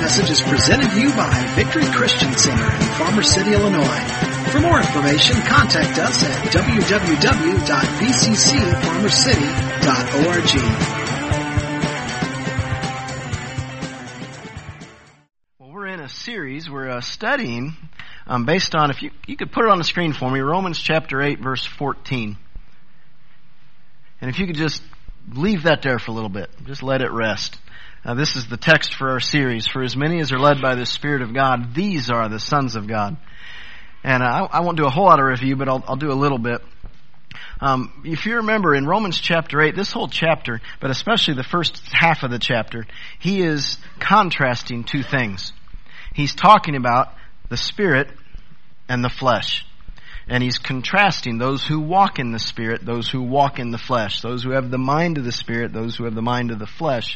message is presented to you by Victory Christian Center in Farmer City, Illinois. For more information, contact us at www.bccfarmercity.org. Well, we're in a series, we're studying based on, if you could put it on the screen for me, Romans chapter 8, verse 14. And if you could just leave that there for a little bit, just let it rest. This is the text for our series. For as many as are led by the Spirit of God, these are the sons of God. And I won't do a whole lot of review, but I'll do a little bit. If you remember in Romans chapter 8, this whole chapter, but especially the first half of the chapter, he is contrasting two things. He's talking about the Spirit and the flesh. And he's contrasting those who walk in the Spirit, those who walk in the flesh, those who have the mind of the Spirit, those who have the mind of the flesh.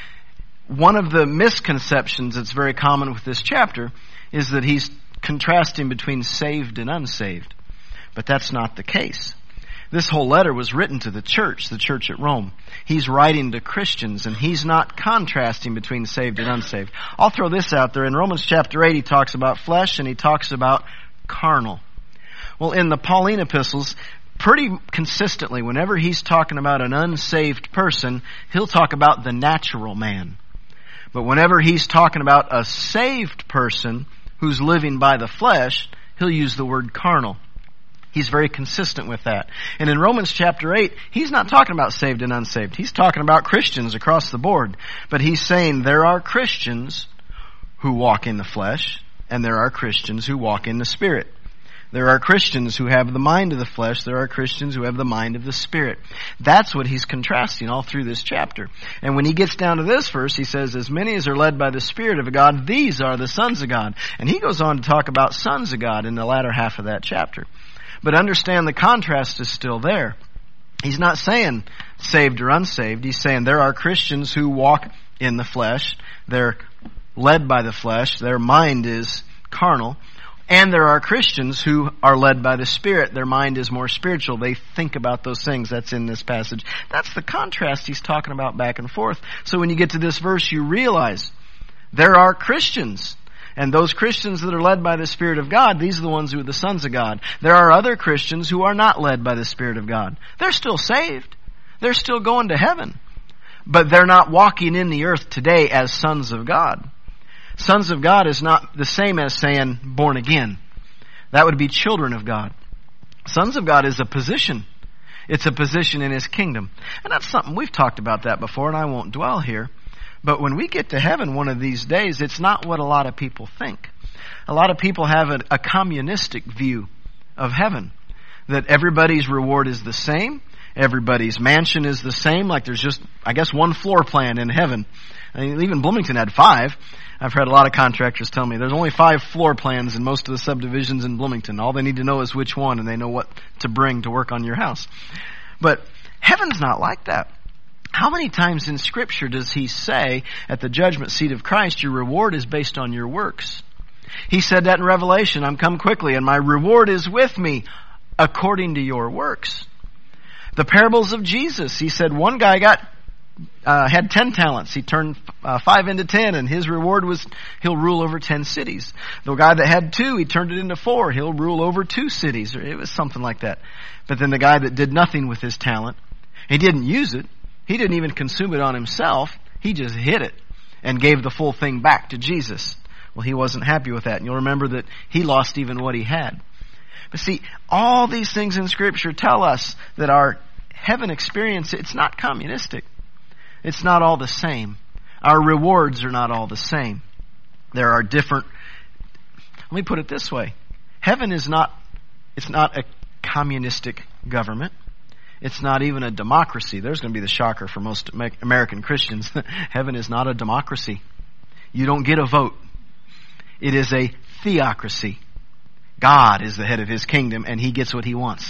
One of the misconceptions that's very common with this chapter is that he's contrasting between saved and unsaved. But that's not the case. This whole letter was written to the church at Rome. He's writing to Christians, and he's not contrasting between saved and unsaved. I'll throw this out there. In Romans chapter 8, he talks about flesh, and he talks about carnal. Well, in the Pauline epistles, pretty consistently, whenever he's talking about an unsaved person, he'll talk about the natural man. But whenever he's talking about a saved person who's living by the flesh, he'll use the word carnal. He's very consistent with that. And in Romans chapter 8, he's not talking about saved and unsaved. He's talking about Christians across the board. But he's saying there are Christians who walk in the flesh, and there are Christians who walk in the Spirit. There are Christians who have the mind of the flesh. There are Christians who have the mind of the Spirit. That's what he's contrasting all through this chapter. And when he gets down to this verse, he says, as many as are led by the Spirit of God, these are the sons of God. And he goes on to talk about sons of God in the latter half of that chapter. But understand the contrast is still there. He's not saying saved or unsaved. He's saying there are Christians who walk in the flesh. They're led by the flesh. Their mind is carnal. And there are Christians who are led by the Spirit. Their mind is more spiritual. They think about those things. That's in this passage. That's the contrast he's talking about back and forth. So when you get to this verse, you realize there are Christians. And those Christians that are led by the Spirit of God, these are the ones who are the sons of God. There are other Christians who are not led by the Spirit of God. They're still saved. They're still going to heaven. But they're not walking in the earth today as sons of God. Sons of God is not the same as saying born again. That would be children of God. Sons of God is a position. It's a position in His kingdom. And that's something, we've talked about that before, and I won't dwell here. But when we get to heaven one of these days, it's not what a lot of people think. A lot of people have a communistic view of heaven. That everybody's reward is the same. Everybody's mansion is the same. Like there's just, I guess, one floor plan in heaven. I mean, even Bloomington had 5. I've heard a lot of contractors tell me there's only 5 floor plans in most of the subdivisions in Bloomington. All they need to know is which one, and they know what to bring to work on your house. But heaven's not like that. How many times in Scripture does He say at the judgment seat of Christ, your reward is based on your works? He said that in Revelation, I'm come quickly, and my reward is with me according to your works. The parables of Jesus, He said one guy had 10 talents. He turned 5 into 10, and his reward was he'll rule over 10 cities. The guy that had 2, he turned it into 4. He'll rule over 2 cities. It was something like that. But then the guy that did nothing with his talent, he didn't use it. He didn't even consume it on himself. He just hid it and gave the full thing back to Jesus. Well, he wasn't happy with that. And you'll remember that he lost even what he had. But see, all these things in Scripture tell us that our heaven experience, it's not communistic. It's not all the same. Our rewards are not all the same. There are different... Let me put it this way. Heaven is not... It's not a communistic government. It's not even a democracy. There's going to be the shocker for most American Christians. Heaven is not a democracy. You don't get a vote. It is a theocracy. God is the head of His kingdom, and He gets what He wants.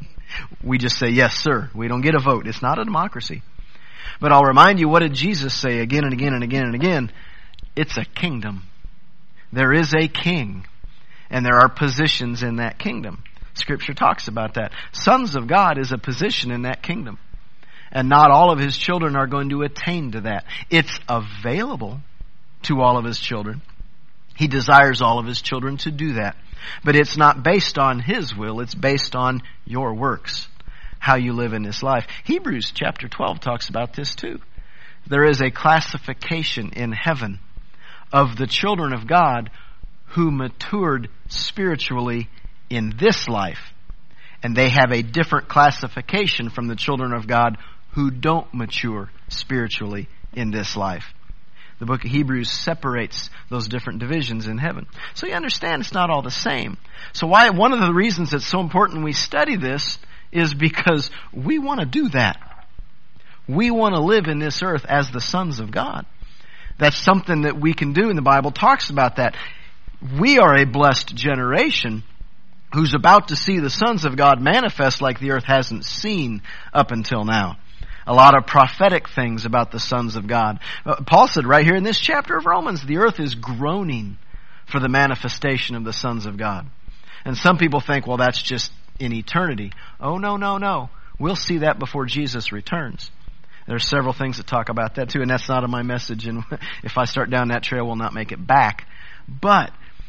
We just say, yes, sir. We don't get a vote. It's not a democracy. But I'll remind you, what did Jesus say again and again and again and again? It's a kingdom. There is a king, and there are positions in that kingdom. Scripture talks about that. Sons of God is a position in that kingdom. And not all of His children are going to attain to that. It's available, to all of his children. He desires all of his children to do that. But it's not based on his will, it's based on your works, how you live in this life. Hebrews chapter 12 talks about this too. There is a classification in heaven of the children of God who matured spiritually in this life. And they have a different classification from the children of God who don't mature spiritually in this life. The book of Hebrews separates those different divisions in heaven. So you understand it's not all the same. So one of the reasons it's so important we study this is because we want to do that. We want to live in this earth as the sons of God. That's something that we can do, and the Bible talks about that. We are a blessed generation who's about to see the sons of God manifest like the earth hasn't seen up until now. A lot of prophetic things about the sons of God. Paul said right here in this chapter of Romans, the earth is groaning for the manifestation of the sons of God. And some people think, well, that's just in eternity. Oh, no. We'll see that before Jesus returns. There's several things that talk about that too, and that's not in my message, and if I start down that trail, we'll not make it back. But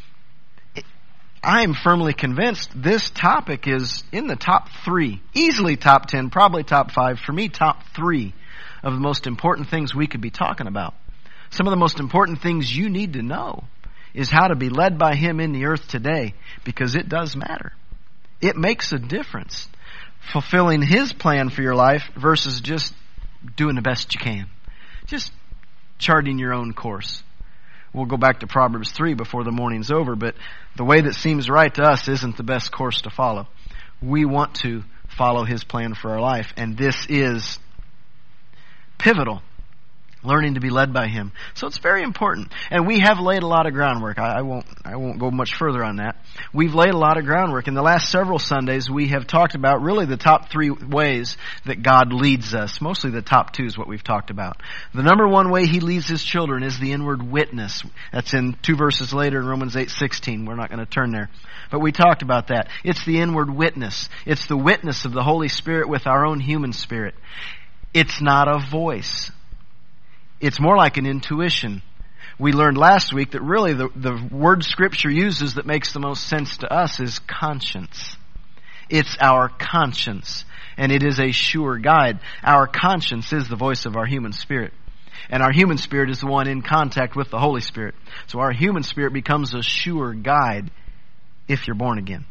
I am firmly convinced this topic is in the top 3, easily top 10, probably top 5, for me top 3 of the most important things we could be talking about. Some of the most important things you need to know is how to be led by Him in the earth today, because it does matter. It makes a difference. Fulfilling His plan for your life versus just doing the best you can. Just charting your own course. We'll go back to Proverbs 3 before the morning's over, but the way that seems right to us isn't the best course to follow. We want to follow His plan for our life, and this is pivotal. Learning to be led by Him. So it's very important. And we have laid a lot of groundwork. I won't go much further on that. We've laid a lot of groundwork. In the last several Sundays, we have talked about really the top 3 ways that God leads us. Mostly the top 2 is what we've talked about. The number 1 way He leads His children is the inward witness. That's in 2 verses later in Romans 8:16. We're not going to turn there. But we talked about that. It's the inward witness. It's the witness of the Holy Spirit with our own human spirit. It's not a voice. It's more like an intuition. We learned last week that really the word Scripture uses that makes the most sense to us is conscience. It's our conscience, and it is a sure guide. Our conscience is the voice of our human spirit, and our human spirit is the one in contact with the Holy Spirit. So our human spirit becomes a sure guide if you're born again.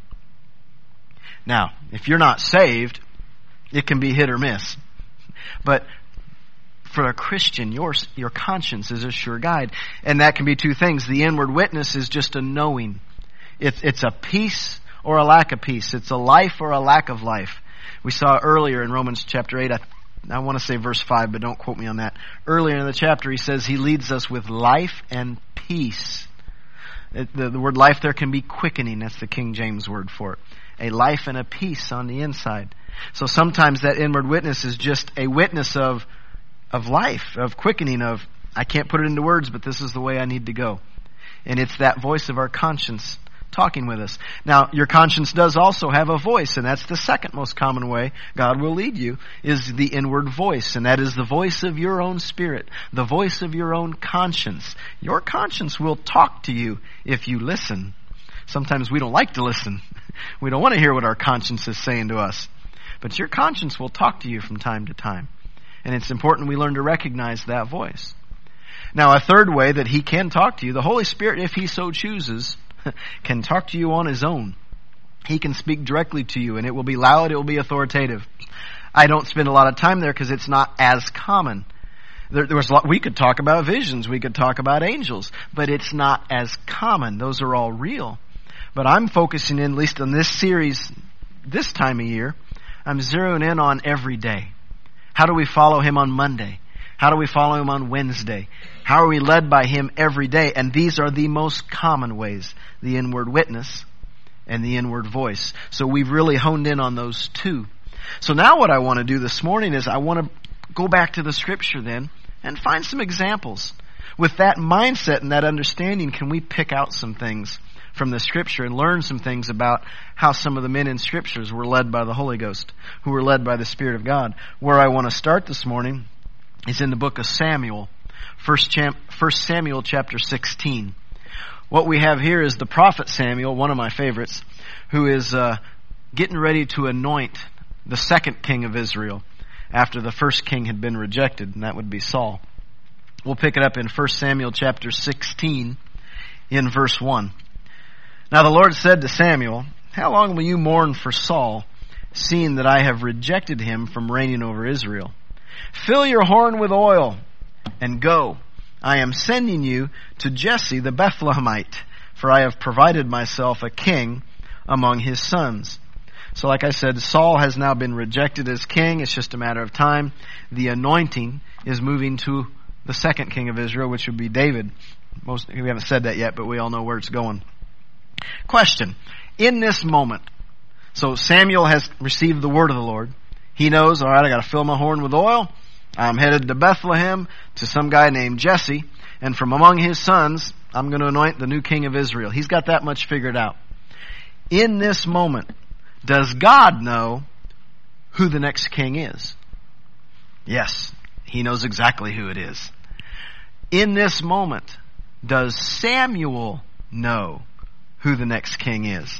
Now, if you're not saved, it can be hit or miss. But for a Christian, your conscience is a sure guide. And that can be 2 things. The inward witness is just a knowing. It's a peace or a lack of peace. It's a life or a lack of life. We saw earlier in Romans chapter 8, I want to say verse 5, but don't quote me on that. Earlier in the chapter, he says He leads us with life and peace. The word life there can be quickening. That's the King James word for it. A life and a peace on the inside. So sometimes that inward witness is just a witness of life, of quickening, of, I can't put it into words, but this is the way I need to go. And it's that voice of our conscience talking with us. Now, your conscience does also have a voice, and that's the second most common way God will lead you, is the inward voice. And that is the voice of your own spirit, the voice of your own conscience. Your conscience will talk to you if you listen. Sometimes we don't like to listen. We don't want to hear what our conscience is saying to us. But your conscience will talk to you from time to time. And it's important we learn to recognize that voice. Now, a third way that He can talk to you, the Holy Spirit, if He so chooses, can talk to you on His own. He can speak directly to you, and it will be loud, it will be authoritative. I don't spend a lot of time there because it's not as common. We could talk about visions, we could talk about angels, but it's not as common. Those are all real. But I'm focusing in, at least on this series, this time of year, I'm zeroing in on every day. How do we follow Him on Monday? How do we follow Him on Wednesday? How are we led by Him every day? And these are the most common ways. The inward witness and the inward voice. So we've really honed in on those 2. So now what I want to do this morning is I want to go back to the Scripture then and find some examples. With that mindset and that understanding, can we pick out some things from the Scripture and learn some things about how some of the men in Scriptures were led by the Holy Ghost, who were led by the Spirit of God. Where I want to start this morning is in the book of Samuel. 1 Samuel chapter 16. What we have here is the prophet Samuel, one of my favorites, who is getting ready to anoint the second king of Israel after the first king had been rejected, and that would be Saul. We'll pick it up in 1 Samuel chapter 16 in verse 1. Now the Lord said to Samuel, "How long will you mourn for Saul, seeing that I have rejected him from reigning over Israel? Fill your horn with oil and go. I am sending you to Jesse the Bethlehemite, for I have provided myself a king among his sons." So like I said, Saul has now been rejected as king. It's just a matter of time. The anointing is moving to the second king of Israel, which would be David. We haven't said that yet, but we all know where it's going. Question. In this moment, so Samuel has received the word of the Lord. He knows, all right, I got to fill my horn with oil. I'm headed to Bethlehem to some guy named Jesse, and from among his sons, I'm going to anoint the new king of Israel. He's got that much figured out. In this moment, does God know who the next king is? Yes, he knows exactly who it is. In this moment, does Samuel know who the next king is?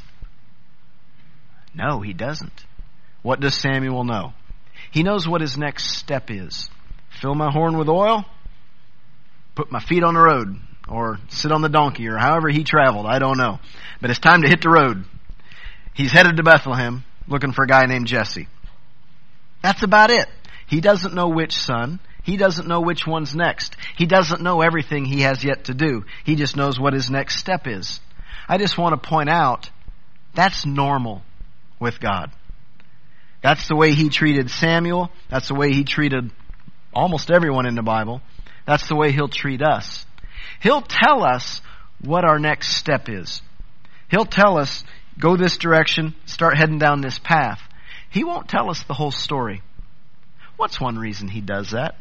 No, he doesn't. What does Samuel know? He knows what his next step is. Fill my horn with oil, put my feet on the road, or sit on the donkey, or however he traveled, I don't know. But it's time to hit the road. He's headed to Bethlehem, looking for a guy named Jesse. That's about it. He doesn't know which son. He doesn't know which one's next. He doesn't know everything he has yet to do. He just knows what his next step is. I just want to point out, that's normal with God. That's the way he treated Samuel. That's the way he treated almost everyone in the Bible. That's the way he'll treat us. He'll tell us what our next step is. He'll tell us, go this direction, start heading down this path. He won't tell us the whole story. What's one reason he does that?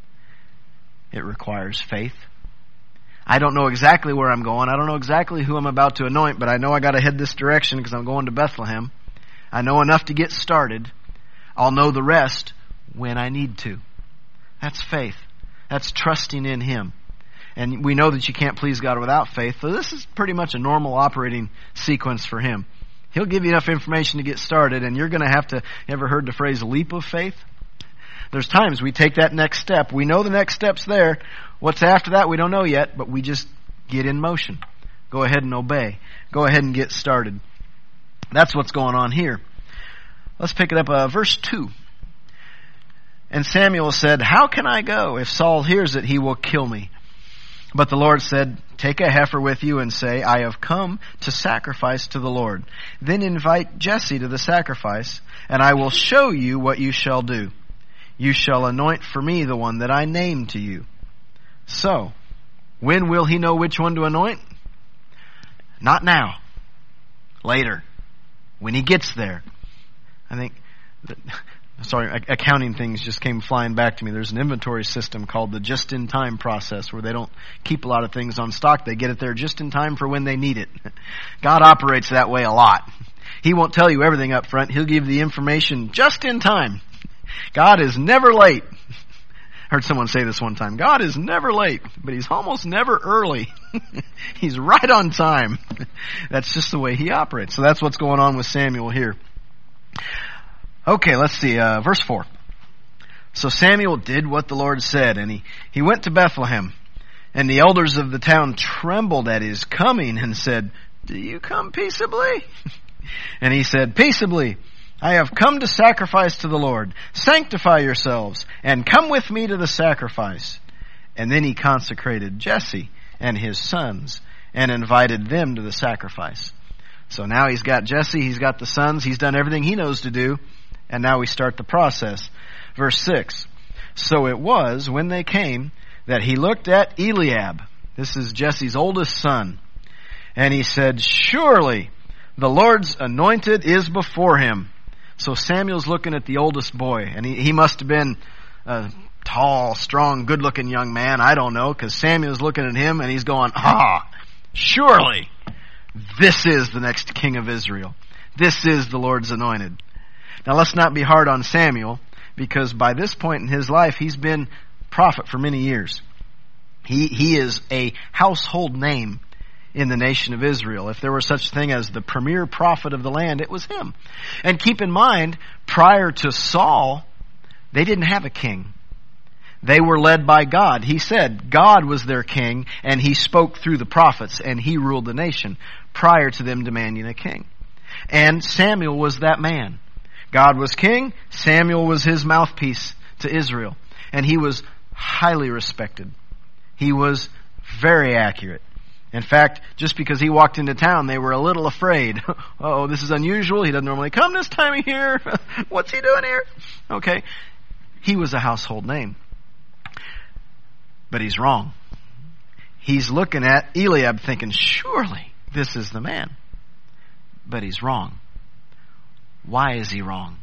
It requires faith. I don't know exactly where I'm going. I don't know exactly who I'm about to anoint, but I know I got to head this direction because I'm going to Bethlehem. I know enough to get started. I'll know the rest when I need to. That's faith. That's trusting in him. And we know that you can't please God without faith, so this is pretty much a normal operating sequence for him. He'll give you enough information to get started, and you're going to have to, ever heard the phrase leap of faith? There's times we take that next step. We know the next step's there. What's after that, we don't know yet, but we just get in motion. Go ahead and obey. Go ahead and get started. That's what's going on here. Let's pick it up, verse 2. And Samuel said, "How can I go? If Saul hears it, he will kill me." But the Lord said, "Take a heifer with you and say, I have come to sacrifice to the Lord. Then invite Jesse to the sacrifice, and I will show you what you shall do. You shall anoint for me the one that I name to you." So, when will he know which one to anoint? Not now. Later. When he gets there. I think, accounting things just came flying back to me. There's an inventory system called the just-in-time process where they don't keep a lot of things on stock. They get it there just in time for when they need it. God operates that way a lot. He won't tell you everything up front. He'll give the information just in time. God is never late. I heard someone say this one time. God is never late, but he's almost never early. He's right on time. That's just the way he operates. So that's what's going on with Samuel here. Okay, let's see, verse 4. So Samuel did what the Lord said, and he went to Bethlehem. And the elders of the town trembled at his coming and said, "Do you come peaceably?" And he said, "Peaceably. I have come to sacrifice to the Lord. Sanctify yourselves and come with me to the sacrifice." And then he consecrated Jesse and his sons and invited them to the sacrifice. So now he's got Jesse, he's got the sons, he's done everything he knows to do, and now we start the process. Verse 6. So it was when they came that he looked at Eliab. This is Jesse's oldest son. And he said, "Surely the Lord's anointed is before him." So Samuel's looking at the oldest boy, and he must have been a tall, strong, good-looking young man. I don't know, because Samuel's looking at him, and he's going, surely this is the next king of Israel. This is the Lord's anointed. Now let's not be hard on Samuel, because by this point in his life, he's been prophet for many years. He is a household name in the nation of Israel. If there were such a thing as the premier prophet of the land, it was him. And keep in mind, prior to Saul, they didn't have a king. They were led by God. He said God was their king, and he spoke through the prophets, and he ruled the nation prior to them demanding a king. And Samuel was that man. God was king. Samuel was his mouthpiece to Israel. And he was highly respected. He was very accurate. In fact, just because he walked into town, they were a little afraid. Uh-oh, this is unusual. He doesn't normally come this time of year. What's he doing here? Okay. He was a household name. But he's wrong. He's looking at Eliab thinking, surely this is the man. But he's wrong. Why is he wrong?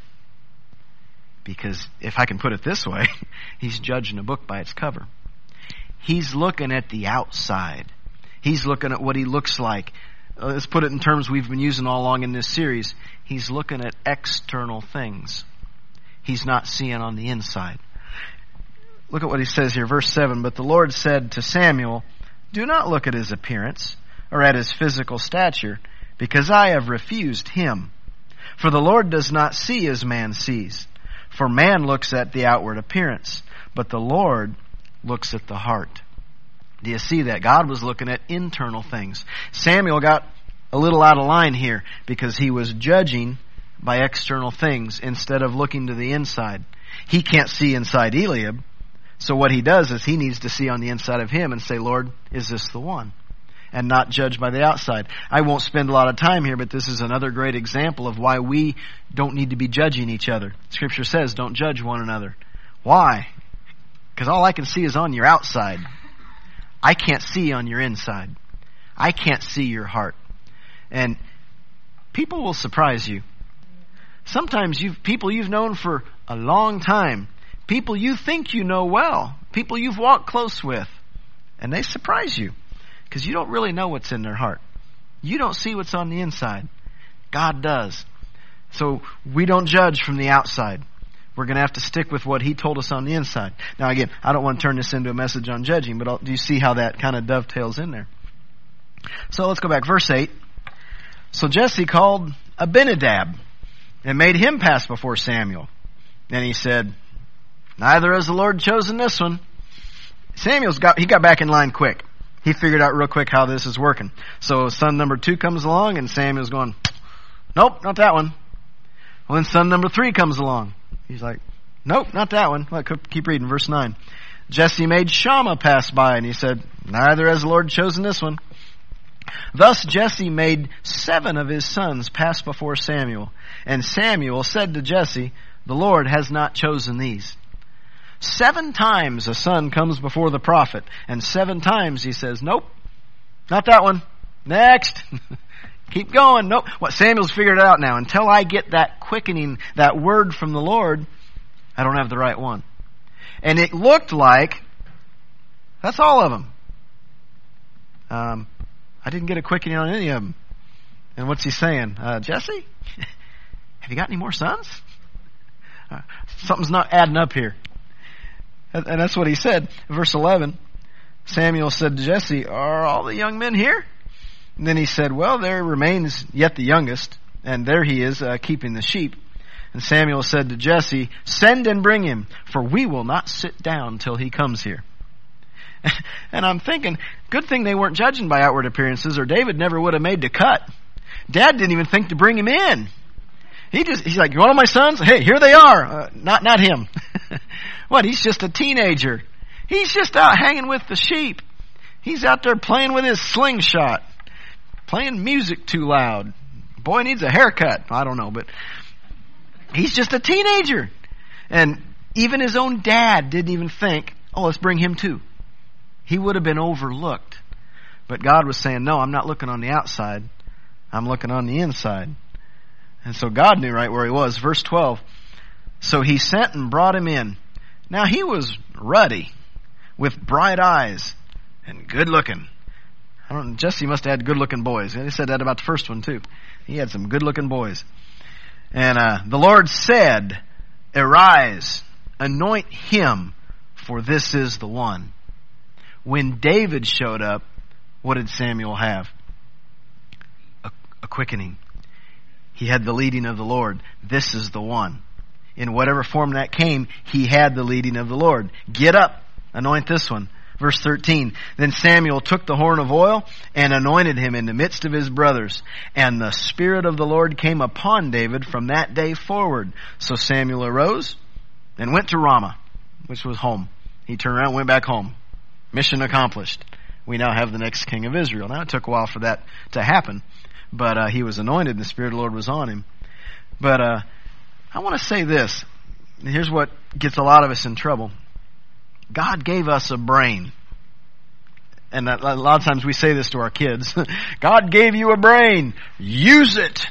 Because if I can put it this way, he's judging a book by its cover. He's looking at the outside. He's looking at what he looks like. Let's put it in terms we've been using all along in this series. He's looking at external things. He's not seeing on the inside. Look at what he says here, verse 7. But the Lord said to Samuel, do not look at his appearance or at his physical stature, because I have refused him. For the Lord does not see as man sees. For man looks at the outward appearance, but the Lord looks at the heart. Do you see that? God was looking at internal things. Samuel got a little out of line here because he was judging by external things instead of looking to the inside. He can't see inside Eliab, so what he does is he needs to see on the inside of him and say, Lord, is this the one? And not judge by the outside. I won't spend a lot of time here, but this is another great example of why we don't need to be judging each other. Scripture says don't judge one another. Why? Because all I can see is on your outside. I can't see on your inside. I can't see your heart. And people will surprise you. Sometimes people you've known for a long time, people you think you know well, people you've walked close with, and they surprise you because you don't really know what's in their heart. You don't see what's on the inside. God does. So we don't judge from the outside. We're going to have to stick with what he told us on the inside. Now again, I don't want to turn this into a message on judging, but do you see how that kind of dovetails in there? So let's go back. Verse 8. So Jesse called Abinadab and made him pass before Samuel. And he said, neither has the Lord chosen this one. He got back in line quick. He figured out real quick how this is working. So son number 2 comes along and Samuel's going, nope, not that one. Well, then son number 3 comes along. He's like, nope, not that one. Well, keep reading, verse 9. Jesse made Shammah pass by, and he said, neither has the Lord chosen this one. Thus Jesse made 7 of his sons pass before Samuel. And Samuel said to Jesse, the Lord has not chosen these. 7 times a son comes before the prophet, and 7 times he says, nope, not that one. Next. Keep going. Nope. What Samuel's figured it out now. Until I get that quickening, that word from the Lord, I don't have the right one. And it looked like that's all of them. I didn't get a quickening on any of them. And what's he saying? Jesse, have you got any more sons? Something's not adding up here. And that's what he said. Verse 11, Samuel said to Jesse, are all the young men here? And then he said, well, there remains yet the youngest, and there he is keeping the sheep. And Samuel said to Jesse, send and bring him, for we will not sit down till he comes here. And I'm thinking, good thing they weren't judging by outward appearances, or David never would have made the cut. Dad didn't even think to bring him in. He's like, you want all my sons? Hey, here they are. Not him. What? He's just a teenager. He's just out hanging with the sheep. He's out there playing with his slingshot, playing music too loud. Boy needs a haircut. I don't know, but he's just a teenager. And even his own dad didn't even think, oh, let's bring him too. He would have been overlooked. But God was saying, no, I'm not looking on the outside. I'm looking on the inside. And so God knew right where he was. Verse 12. So he sent and brought him in. Now he was ruddy, with bright eyes, and good looking. Jesse must have had good looking boys. They said that about the first one too. He had some good looking boys. And the Lord said, arise, anoint him, for this is the one. When David showed up, what did Samuel have? A quickening. He had the leading of the Lord. This is the one. In whatever form that came, he had the leading of the Lord. Get up, anoint this one. Verse 13, then Samuel took the horn of oil and anointed him in the midst of his brothers. And the Spirit of the Lord came upon David from that day forward. So Samuel arose and went to Ramah, which was home. He turned around and went back home. Mission accomplished. We now have the next king of Israel. Now it took a while for that to happen, but he was anointed and the Spirit of the Lord was on him. But I want to say this. Here's what gets a lot of us in trouble. God gave us a brain. And a lot of times we say this to our kids. God gave you a brain. Use it.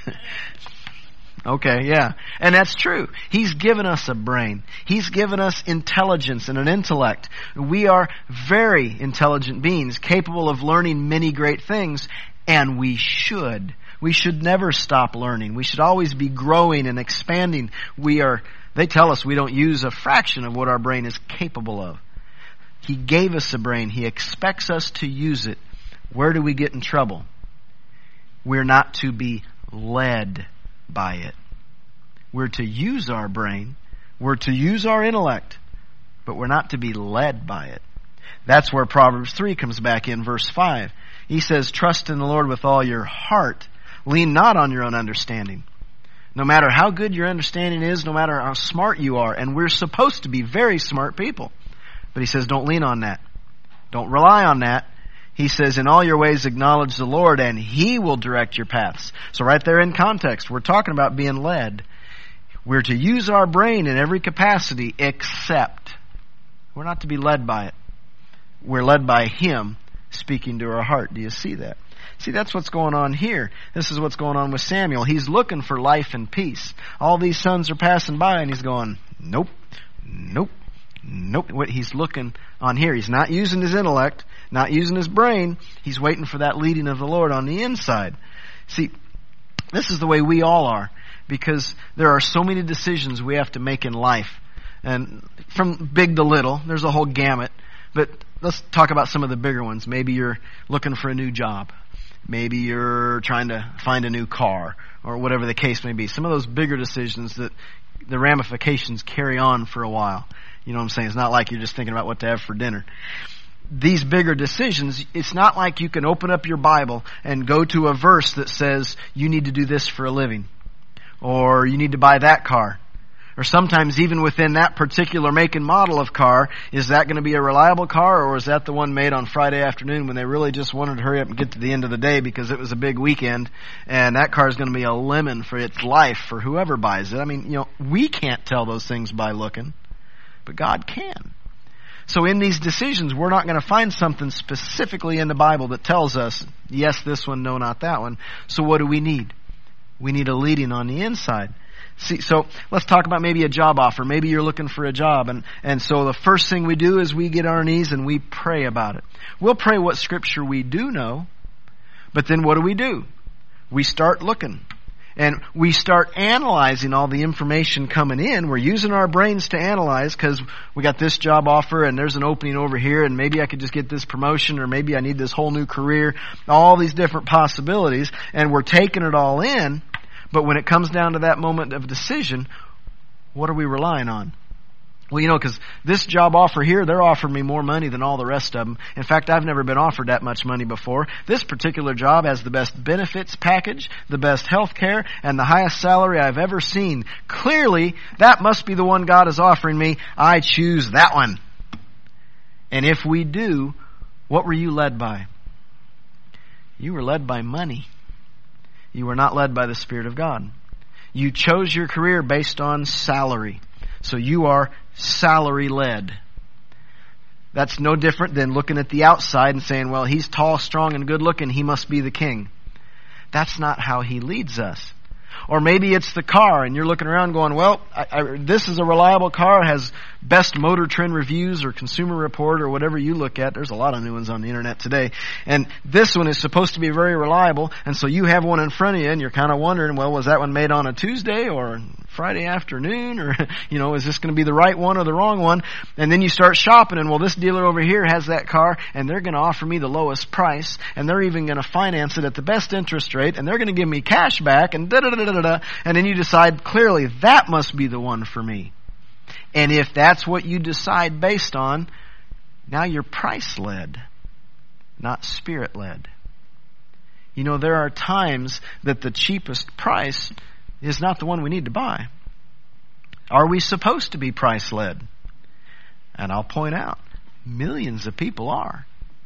Okay, yeah. And that's true. He's given us a brain. He's given us intelligence and an intellect. We are very intelligent beings, capable of learning many great things, and we should. We should never stop learning. We should always be growing and expanding. They tell us we don't use a fraction of what our brain is capable of. He gave us a brain. He expects us to use it. Where do we get in trouble? We're not to be led by it. We're to use our brain. We're to use our intellect. But we're not to be led by it. That's where Proverbs 3 comes back in verse 5. He says, trust in the Lord with all your heart. Lean not on your own understanding. No matter how good your understanding is, no matter how smart you are, and we're supposed to be very smart people. But he says, don't lean on that. Don't rely on that. He says, in all your ways acknowledge the Lord, and He will direct your paths. So right there in context, we're talking about being led. We're to use our brain in every capacity, except we're not to be led by it. We're led by Him speaking to our heart. Do you see that? See, that's what's going on here. This is what's going on with Samuel. He's looking for life and peace. All these sons are passing by and he's going, nope, nope, nope. What he's looking on here, he's not using his intellect, not using his brain. He's waiting for that leading of the Lord on the inside. See, this is the way we all are, because there are so many decisions we have to make in life. And from big to little, there's a whole gamut. But let's talk about some of the bigger ones. Maybe you're looking for a new job. Maybe you're trying to find a new car, or whatever the case may be. Some of those bigger decisions that the ramifications carry on for a while. You know what I'm saying? It's not like you're just thinking about what to have for dinner. These bigger decisions, it's not like you can open up your Bible and go to a verse that says you need to do this for a living, or you need to buy that car. Or sometimes even within that particular make and model of car, is that going to be a reliable car, or is that the one made on Friday afternoon when they really just wanted to hurry up and get to the end of the day because it was a big weekend, and that car is going to be a lemon for its life for whoever buys it. I mean, we can't tell those things by looking, but God can. So in these decisions, we're not going to find something specifically in the Bible that tells us, yes, this one, no, not that one. So what do we need? We need a leading on the inside. See, so let's talk about maybe a job offer. Maybe you're looking for a job. And so the first thing we do is we get on our knees and we pray about it. We'll pray what scripture we do know. But then what do? We start looking. And we start analyzing all the information coming in. We're using our brains to analyze because we got this job offer and there's an opening over here and maybe I could just get this promotion or maybe I need this whole new career. All these different possibilities. And we're taking it all in. But when it comes down to that moment of decision, what are we relying on? Well, because this job offer here, they're offering me more money than all the rest of them. In fact, I've never been offered that much money before. This particular job has the best benefits package, the best health care, and the highest salary I've ever seen. Clearly, that must be the one God is offering me. I choose that one. And if we do, what were you led by? You were led by money. You were not led by the Spirit of God. You chose your career based on salary. So you are salary led. That's no different than looking at the outside and saying, well, he's tall, strong, and good looking. He must be the king. That's not how He leads us. Or maybe it's the car and you're looking around going, well, this is a reliable car, has best Motor Trend reviews or Consumer Report or whatever you look at. There's a lot of new ones on the internet today. And this one is supposed to be very reliable. And so you have one in front of you and you're kind of wondering, well, was that one made on a Tuesday or Friday afternoon? Or, is this going to be the right one or the wrong one? And then you start shopping, and this dealer over here has that car, and they're going to offer me the lowest price, and they're even going to finance it at the best interest rate, and they're going to give me cash back, and da-da-da-da-da. And then you decide, clearly, that must be the one for me. And if that's what you decide based on, now you're price-led, not spirit-led. There are times that the cheapest price is not the one we need to buy. Are we supposed to be price-led? And I'll point out, millions of people are.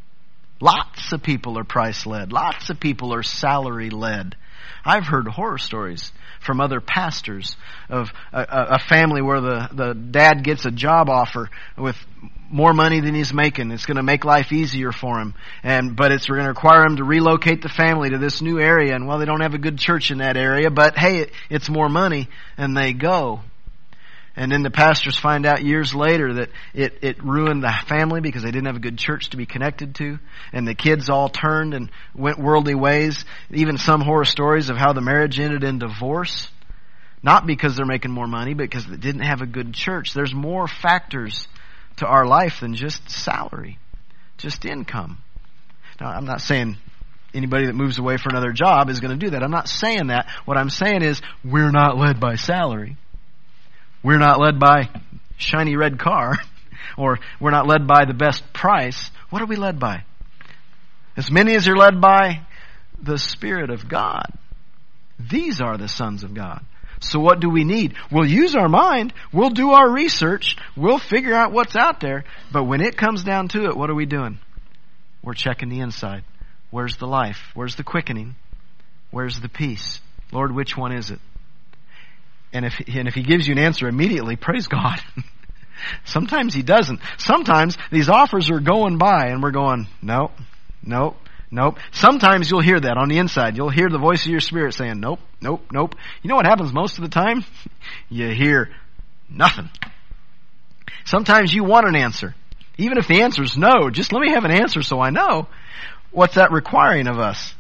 Lots of people are price-led. Lots of people are salary-led. I've heard horror stories from other pastors of a family where the dad gets a job offer with more money than he's making. It's going to make life easier for him. But it's going to require him to relocate the family to this new area. And they don't have a good church in that area, but hey, it's more money, and they go. And then the pastors find out years later that it ruined the family because they didn't have a good church to be connected to. And the kids all turned and went worldly ways. Even some horror stories of how the marriage ended in divorce. Not because they're making more money, but because they didn't have a good church. There's more factors to our life than just salary, just income. Now, I'm not saying anybody that moves away for another job is going to do that. I'm not saying that. What I'm saying is we're not led by salary. We're not led by shiny red car, or we're not led by the best price. What are we led by? As many as are led by the Spirit of God. These are the sons of God. So what do we need? We'll use our mind. We'll do our research. We'll figure out what's out there. But when it comes down to it, what are we doing? We're checking the inside. Where's the life? Where's the quickening? Where's the peace? Lord, which one is it? And if he gives you an answer immediately, praise God. Sometimes he doesn't. Sometimes these offers are going by and we're going, nope. Sometimes you'll hear that on the inside. You'll hear the voice of your spirit saying, nope. You know what happens most of the time? You hear nothing. Sometimes you want an answer. Even if the answer is no, just let me have an answer so I know. What's that requiring of us?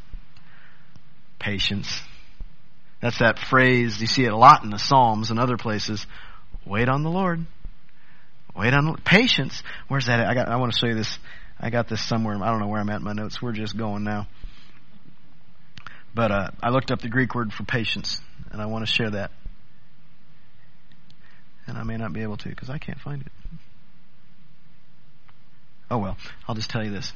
Patience. That's that phrase, you see it a lot in the Psalms and other places. Wait on the Lord. Patience. Where's that? I want to show you this. I got this somewhere. I don't know where I'm at in my notes. We're just going now. But I looked up the Greek word for patience, and I want to share that. And I may not be able to because I can't find it. Oh well, I'll just tell you this.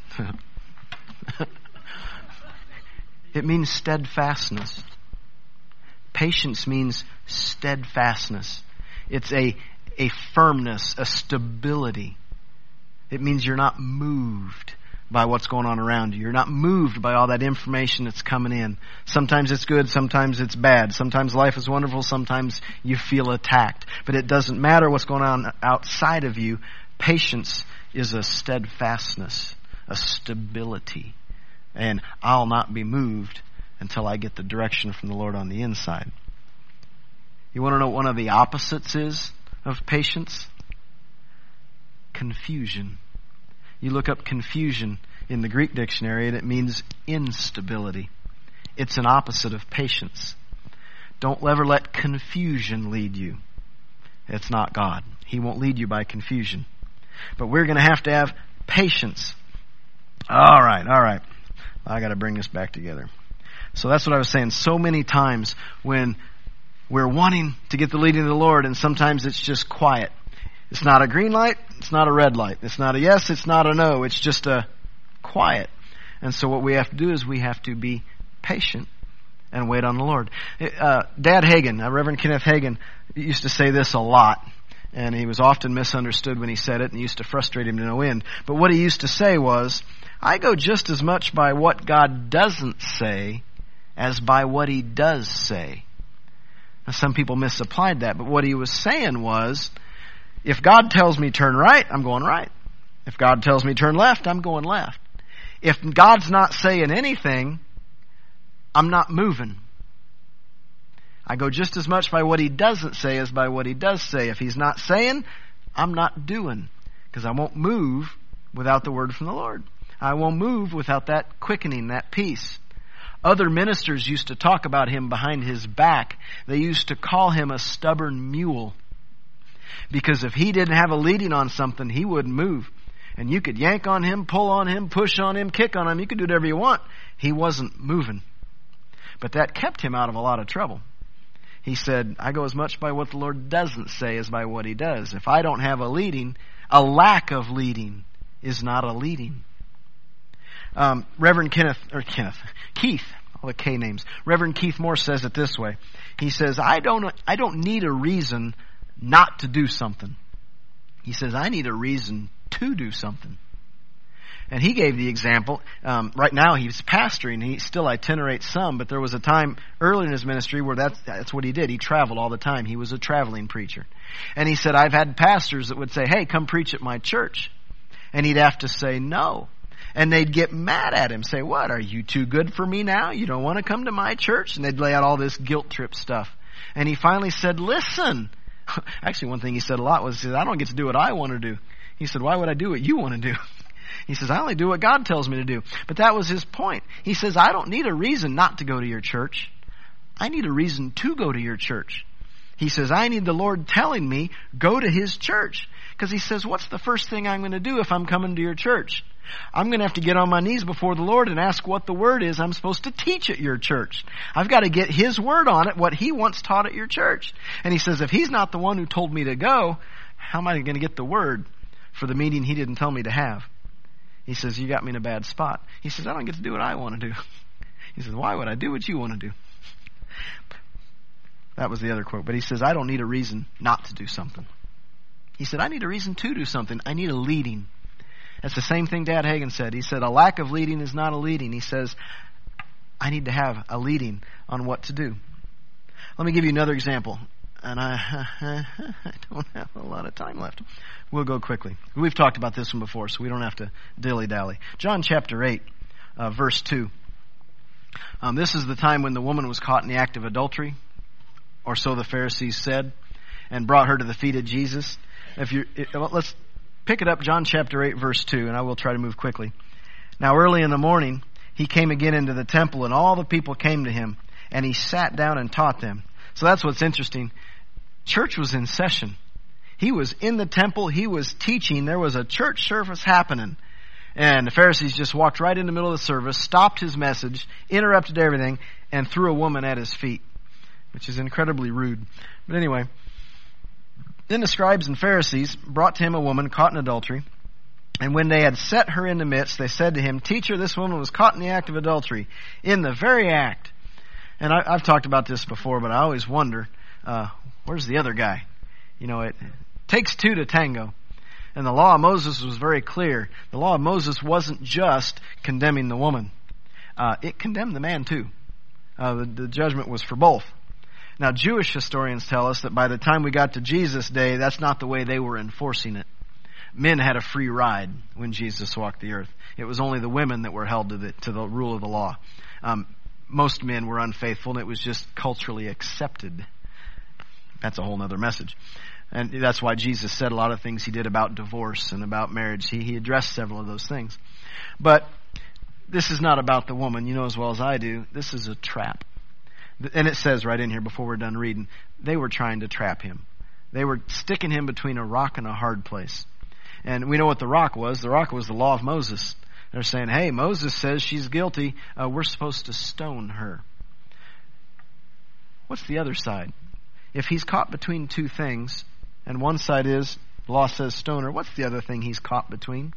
It means steadfastness. Patience means steadfastness. It's a firmness, a stability. It means you're not moved by what's going on around you. You're not moved by all that information that's coming in. Sometimes it's good, sometimes it's bad. Sometimes life is wonderful, sometimes you feel attacked. But it doesn't matter what's going on outside of you. Patience is a steadfastness, a stability. And I'll not be moved until I get the direction from the Lord on the inside. You want to know what one of the opposites is of patience? Confusion. You look up confusion in the Greek dictionary and it means instability. It's an opposite of patience. Don't ever let confusion lead you. It's not God. He won't lead you by confusion. But we're going to have patience. All right. I got to bring this back together. So that's what I was saying. So many times when we're wanting to get the leading of the Lord, and sometimes it's just quiet. It's not a green light. It's not a red light. It's not a yes. It's not a no. It's just a quiet. And so what we have to do is we have to be patient and wait on the Lord. Dad Hagin, Reverend Kenneth Hagin, used to say this a lot. And he was often misunderstood when he said it and used to frustrate him to no end. But what he used to say was, I go just as much by what God doesn't say as by what he does say. Now, some people misapplied that, but what he was saying was, if God tells me turn right, I'm going right. If God tells me turn left, I'm going left. If God's not saying anything, I'm not moving. I go just as much by what he doesn't say as by what he does say. If he's not saying, I'm not doing. Because I won't move without the word from the Lord. I won't move without that quickening, that peace. Other ministers used to talk about him behind his back. They used to call him a stubborn mule. Because if he didn't have a leading on something, he wouldn't move. And you could yank on him, pull on him, push on him, kick on him. You could do whatever you want. He wasn't moving. But that kept him out of a lot of trouble. He said, I go as much by what the Lord doesn't say as by what he does. If I don't have a leading, a lack of leading is not a leading. Reverend Keith, all the K names. Reverend Keith Moore says it this way. He says, I don't need a reason not to do something. He says, I need a reason to do something. And he gave the example, right now he's pastoring, he still itinerates some, but there was a time early in his ministry where that's what he did. He traveled all the time. He was a traveling preacher. And he said, I've had pastors that would say, hey, come preach at my church. And he'd have to say no. And they'd get mad at him, say, what, are you too good for me now? You don't want to come to my church? And they'd lay out all this guilt trip stuff. And he finally said, listen. Actually, one thing he said a lot was, I don't get to do what I want to do. He said, why would I do what you want to do? He says, I only do what God tells me to do. But that was his point. He says, I don't need a reason not to go to your church. I need a reason to go to your church. He says, I need the Lord telling me, go to his church. Because he says, what's the first thing I'm going to do if I'm coming to your church? I'm going to have to get on my knees before the Lord and ask what the word is I'm supposed to teach at your church. I've got to get his word on it, what he wants taught at your church. And he says, if he's not the one who told me to go, how am I going to get the word for the meeting he didn't tell me to have? He says, you got me in a bad spot. He says, I don't get to do what I want to do. He says, why would I do what you want to do? That was the other quote. But he says, I don't need a reason not to do something. He said, I need a reason to do something. I need a leading. That's the same thing Dad Hagin said. He said, a lack of leading is not a leading. He says, I need to have a leading on what to do. Let me give you another example. And I don't have a lot of time left. We'll go quickly. We've talked about this one before, so we don't have to dilly-dally. John chapter 8, verse 2. This is the time when the woman was caught in the act of adultery, or so the Pharisees said, and brought her to the feet of Jesus. Let's pick it up, John chapter 8, verse 2, and I will try to move quickly. Now early in the morning, he came again into the temple, and all the people came to him, and he sat down and taught them. So that's what's interesting. Church was in session. He was in the temple. He was teaching. There was a church service happening. And the Pharisees just walked right in the middle of the service, stopped his message, interrupted everything, and threw a woman at his feet, which is incredibly rude. But anyway, then the scribes and Pharisees brought to him a woman caught in adultery. And when they had set her in the midst, they said to him, Teacher, this woman was caught in the act of adultery, in the very act. And I've talked about this before, but I always wonder, where's the other guy? You know, it takes two to tango. And the law of Moses was very clear. The law of Moses wasn't just condemning the woman. It condemned the man too. The judgment was for both. Now, Jewish historians tell us that by the time we got to Jesus' day, that's not the way they were enforcing it. Men had a free ride when Jesus walked the earth. It was only the women that were held to the rule of the law. Most men were unfaithful, and it was just culturally accepted. That's a whole other message. And that's why Jesus said a lot of things he did about divorce and about marriage. He addressed several of those things. But this is not about the woman. You know as well as I do, this is a trap. And it says right in here before we're done reading, they were trying to trap him. They were sticking him between a rock and a hard place. And we know what the rock was. The rock was the law of Moses. They're saying, hey, Moses says she's guilty. We're supposed to stone her. What's the other side? If he's caught between two things, and one side is, the law says stone her, what's the other thing he's caught between?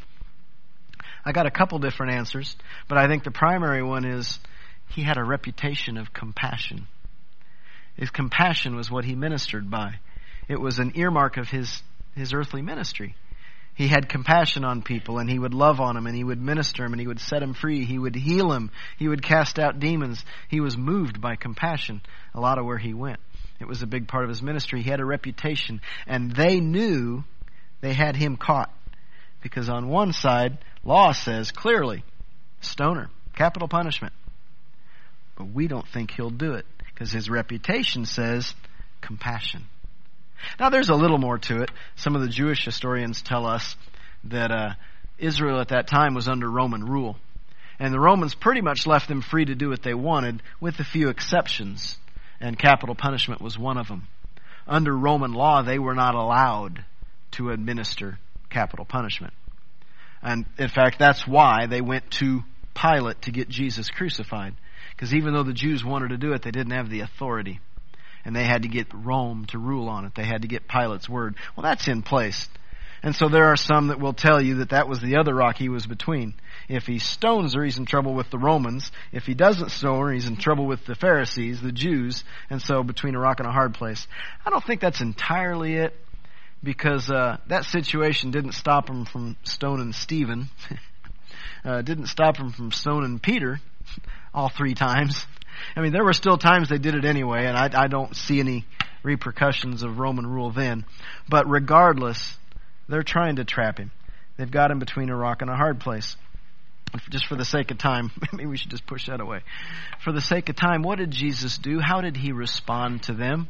I got a couple different answers, but I think the primary one is he had a reputation of compassion. His compassion was what he ministered by. It was an earmark of his earthly ministry. He had compassion on people, and he would love on them, and he would minister them, and he would set them free. He would heal them. He would cast out demons. He was moved by compassion a lot of where he went. It was a big part of his ministry. He had a reputation, and they knew they had him caught. Because on one side, law says clearly, stoner, capital punishment. But we don't think he'll do it, because his reputation says compassion. Now, there's a little more to it. Some of the Jewish historians tell us that Israel at that time was under Roman rule. And the Romans pretty much left them free to do what they wanted, with a few exceptions. And capital punishment was one of them. Under Roman law, they were not allowed to administer capital punishment. And in fact, that's why they went to Pilate to get Jesus crucified. Because even though the Jews wanted to do it, they didn't have the authority. And they had to get Rome to rule on it. They had to get Pilate's word. Well, that's in place. And so there are some that will tell you that that was the other rock he was between. If he stones her, he's in trouble with the Romans. If he doesn't stone her, he's in trouble with the Pharisees, the Jews. And so between a rock and a hard place. I don't think that's entirely it, because that situation didn't stop him from stoning Stephen. Didn't stop him from stoning Peter all 3 times. I mean, there were still times they did it anyway, and I don't see any repercussions of Roman rule then. But regardless, they're trying to trap him. They've got him between a rock and a hard place. Just for the sake of time, maybe we should just push that away. For the sake of time, what did Jesus do? How did he respond to them?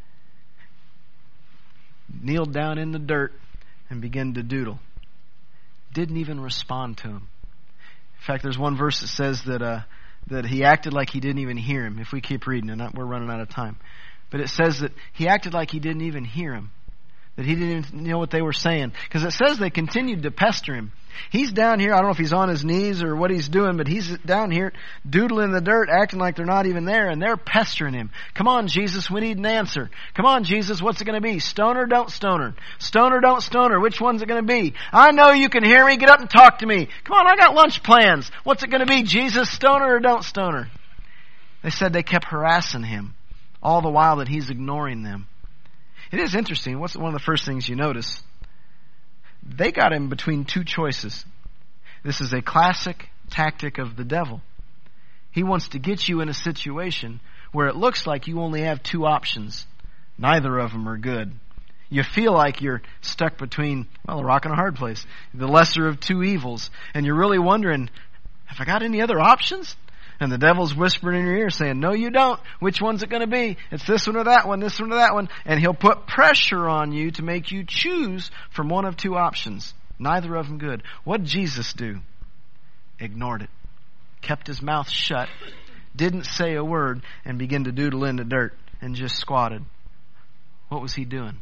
Kneeled down in the dirt and began to doodle. Didn't even respond to him. In fact, there's one verse that says that he acted like he didn't even hear him. If we keep reading, and we're running out of time. But it says that he acted like he didn't even hear him. That he didn't even know what they were saying. Because it says they continued to pester him. He's down here, I don't know if he's on his knees or what he's doing, but he's down here doodling in the dirt, acting like they're not even there, and they're pestering him. Come on, Jesus, we need an answer. Come on, Jesus, what's it going to be? Stone her, don't stone her. Stone her, don't stone her. Which one's it going to be? I know you can hear me. Get up and talk to me. Come on, I got lunch plans. What's it going to be, Jesus? Stone her or don't stone her? They said they kept harassing him, all the while that he's ignoring them. It is interesting. What's one of the first things you notice? They got him between 2 choices. This is a classic tactic of the devil. He wants to get you in a situation where it looks like you only have 2 options. Neither of them are good. You feel like you're stuck between, a rock and a hard place. The lesser of 2 evils. And you're really wondering, have I got any other options? And the devil's whispering in your ear saying, no, you don't. Which one's it going to be? It's this one or that one, this one or that one. And he'll put pressure on you to make you choose from one of 2 options. Neither of them good. What did Jesus do? Ignored it. Kept his mouth shut. Didn't say a word and began to doodle in the dirt and just squatted. What was he doing?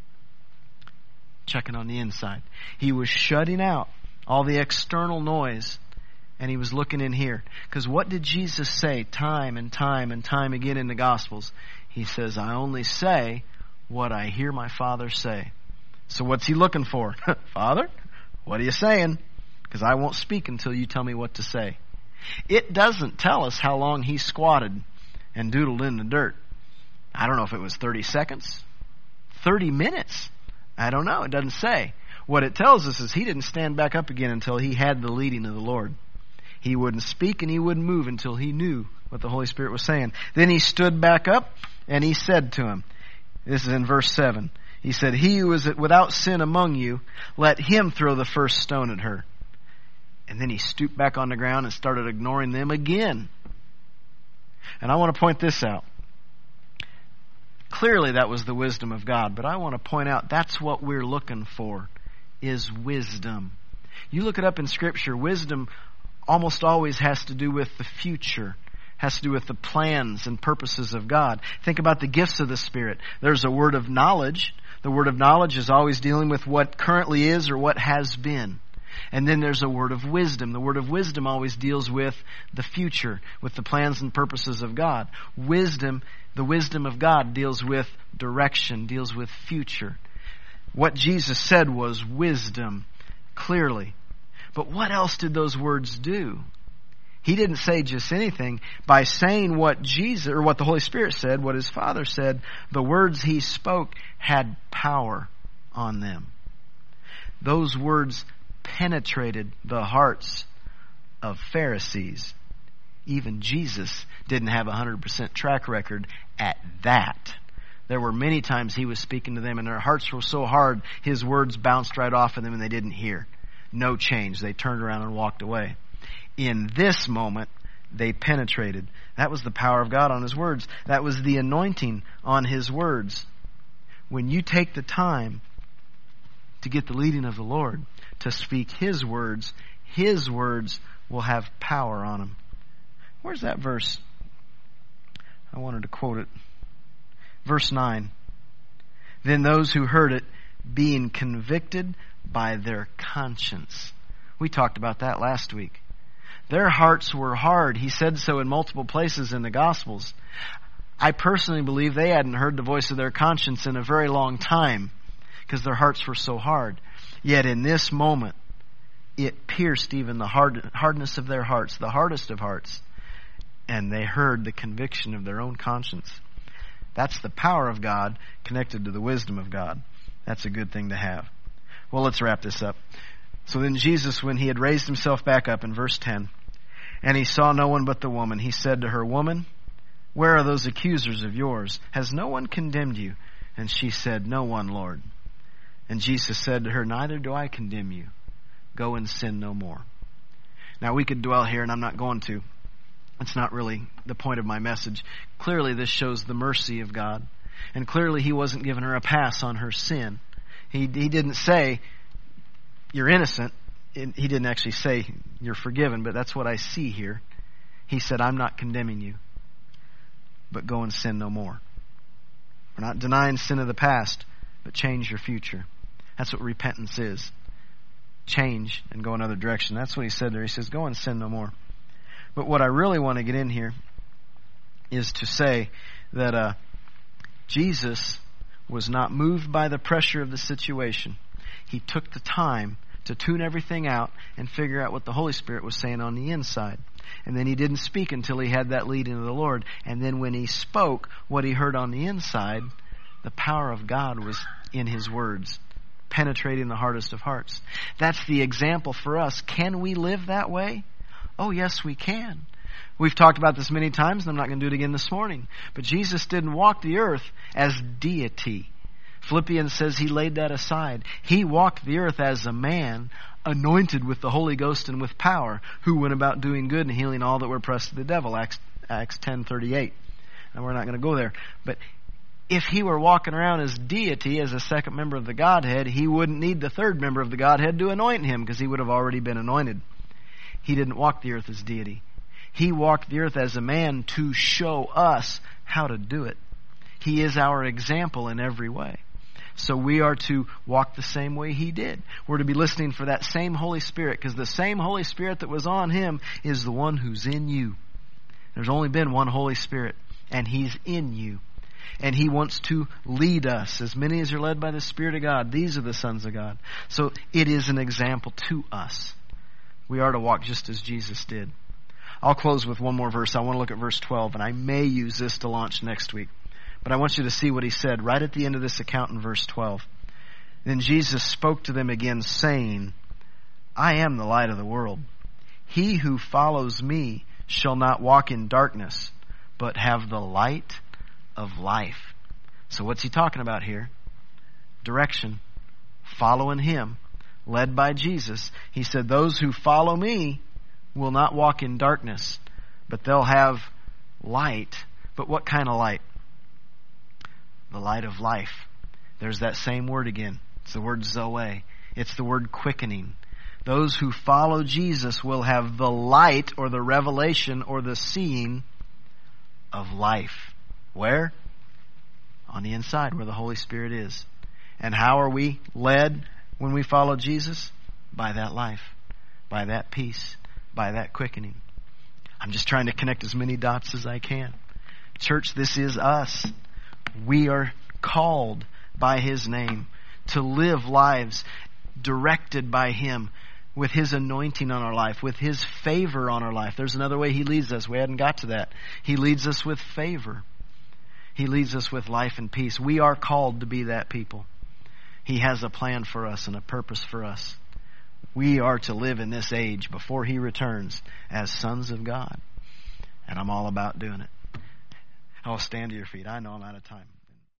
Checking on the inside. He was shutting out all the external noise. And he was looking in here. Because what did Jesus say time and time and time again in the Gospels? He says, I only say what I hear my Father say. So what's he looking for? Father, what are you saying? Because I won't speak until you tell me what to say. It doesn't tell us how long he squatted and doodled in the dirt. I don't know if it was 30 seconds, 30 minutes. I don't know. It doesn't say. What it tells us is he didn't stand back up again until he had the leading of the Lord. He wouldn't speak and he wouldn't move until he knew what the Holy Spirit was saying. Then he stood back up and he said to him, this is in verse 7. He said, he who is without sin among you, let him throw the first stone at her. And then he stooped back on the ground and started ignoring them again. And I want to point this out. Clearly that was the wisdom of God, but I want to point out that's what we're looking for, is wisdom. You look it up in Scripture, wisdom almost always has to do with the future, has to do with the plans and purposes of God. Think about the gifts of the Spirit. There's a word of knowledge. The word of knowledge is always dealing with what currently is or what has been. And then there's a word of wisdom. The word of wisdom always deals with the future, with the plans and purposes of God. Wisdom, the wisdom of God deals with direction, deals with future. What Jesus said was wisdom, clearly. But what else did those words do? He didn't say just anything. By saying what Jesus, or what the Holy Spirit said, what his Father said, the words he spoke had power on them. Those words penetrated the hearts of Pharisees. Even Jesus didn't have a 100% track record at that. There were many times he was speaking to them and their hearts were so hard, his words bounced right off of them and they didn't hear. No change. They turned around and walked away. In this moment, they penetrated. That was the power of God on his words. That was the anointing on his words. When you take the time to get the leading of the Lord, to speak his words will have power on them. Where's that verse? I wanted to quote it. Verse 9. Then those who heard it, being convicted by their conscience. We talked about that last week. Their hearts were hard. He said so in multiple places in the Gospels. I personally believe they hadn't heard the voice of their conscience in a very long time because their hearts were so hard. Yet in this moment, it pierced even the hardness of their hearts, the hardest of hearts, and they heard the conviction of their own conscience. That's the power of God connected to the wisdom of God. That's a good thing to have. Well, let's wrap this up. So then Jesus, when he had raised himself back up in verse 10, and he saw no one but the woman, he said to her, Woman, where are those accusers of yours? Has no one condemned you? And she said, No one, Lord. And Jesus said to her, Neither do I condemn you. Go and sin no more. Now we could dwell here, and I'm not going to. It's not really the point of my message. Clearly this shows the mercy of God. And clearly he wasn't giving her a pass on her sin. He didn't say, you're innocent. He didn't actually say, you're forgiven, but that's what I see here. He said, I'm not condemning you, but go and sin no more. We're not denying sin of the past, but change your future. That's what repentance is. Change and go another direction. That's what he said there. He says, go and sin no more. But what I really want to get in here is to say that Jesus was not moved by the pressure of the situation. He took the time to tune everything out and figure out what the Holy Spirit was saying on the inside. And then he didn't speak until he had that leading of the Lord. And then when he spoke what he heard on the inside, the power of God was in his words, penetrating the hardest of hearts. That's the example for us. Can we live that way? Oh, yes, we can. We've talked about this many times, and I'm not going to do it again this morning. But Jesus didn't walk the earth as deity. Philippians says he laid that aside. He walked the earth as a man, anointed with the Holy Ghost and with power, who went about doing good and healing all that were oppressed of the devil, Acts 10:38. And we're not going to go there. But if he were walking around as deity, as a second member of the Godhead, he wouldn't need the third member of the Godhead to anoint him, because he would have already been anointed. He didn't walk the earth as deity. He walked the earth as a man to show us how to do it. He is our example in every way. So we are to walk the same way he did. We're to be listening for that same Holy Spirit, because the same Holy Spirit that was on him is the one who's in you. There's only been one Holy Spirit, and he's in you. And he wants to lead us. As many as are led by the Spirit of God, these are the sons of God. So it is an example to us. We are to walk just as Jesus did. I'll close with one more verse. I want to look at verse 12, and I may use this to launch next week. But I want you to see what he said right at the end of this account in verse 12. Then Jesus spoke to them again, saying, I am the light of the world. He who follows me shall not walk in darkness, but have the light of life. So what's he talking about here? Direction. Following him, led by Jesus. He said, those who follow me will not walk in darkness, but they'll have light. But what kind of light? The light of life. There's that same word again. It's the word Zoe. It's the word quickening. Those who follow Jesus will have the light, or the revelation, or the seeing of life. Where? On the inside, where the Holy Spirit is. And how are we led when we follow Jesus? By that life, by that peace, by that quickening. I'm just trying to connect as many dots as I can. Church, this is us. We are called by his name to live lives directed by him, with his anointing on our life, with his favor on our life. There's another way he leads us. We hadn't got to that. He leads us with favor. He leads us with life and peace. We are called to be that people. He has a plan for us and a purpose for us. We are to live in this age before he returns as sons of God. And I'm all about doing it. I'll stand to your feet. I know I'm out of time.